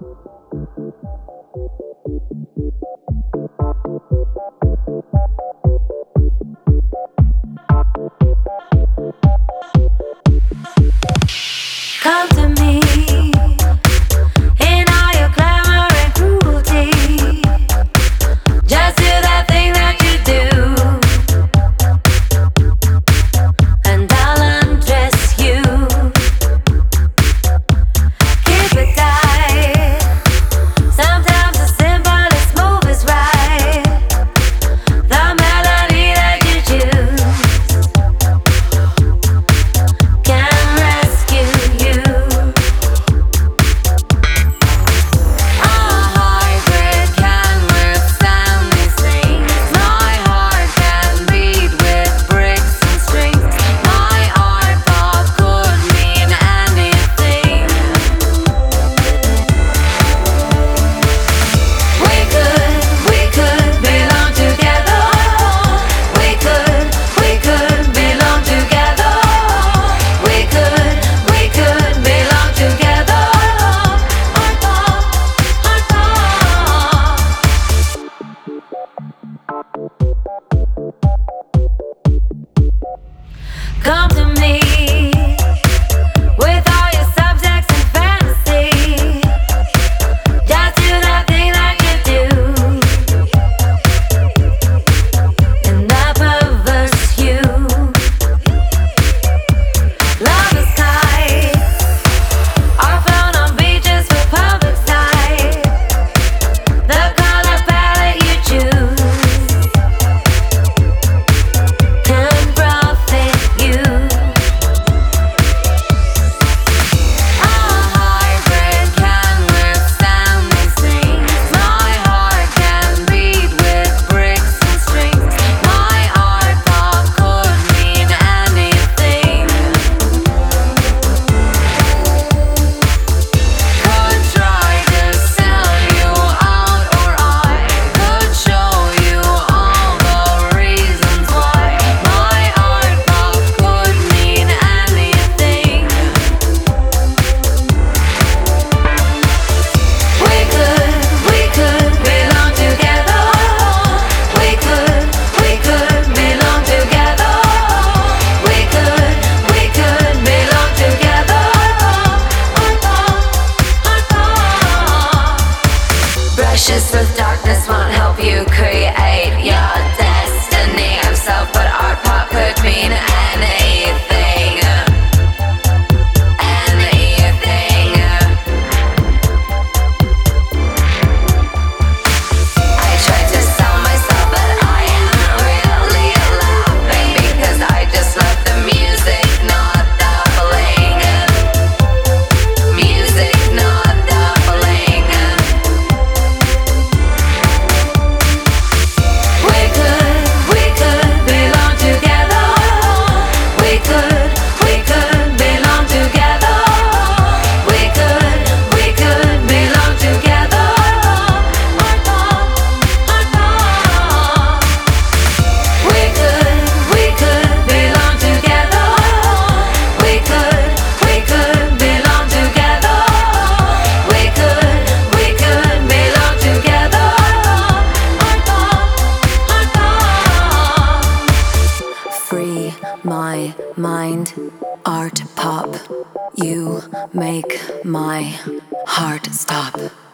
Come to me in all your glamour and cruelty. Just do that thing that you do, and I'll undress you. Keep it tight. Sometimes the simplest move is right. The melody that you choose can rescue you. A hybrid can withstand these things. My heart can beat with bricks and strings. My art pop could mean anything. We could belong together. We could belong together. We could belong together. Art pop. Come to me with all your subjects and fantasy. Just do that thing that you do, and I perverse you. Lovers' kites are flown on beaches for public sight. The color palette you choose can profit you. A hybrid can withstand these things. My heart can beat with bricks and strings. My art pop could mean anything. Could try to sell you out, or I could show you all the reasons why. My art pop could mean anything. We could belong together. We could belong together. We could belong together. Art pop. Brushes with darkness won't help you create your destiny of self, but art pop could mean anything. Anything. I tried to sell myself, but I am really laughing because I just love the music, not the bling. Music, not the bling. We could belong together. We could belong together. We could belong together. Art pop. We could belong together. We could belong together. We could belong together. Art pop. Free my mind, art pop. You make my heart stop.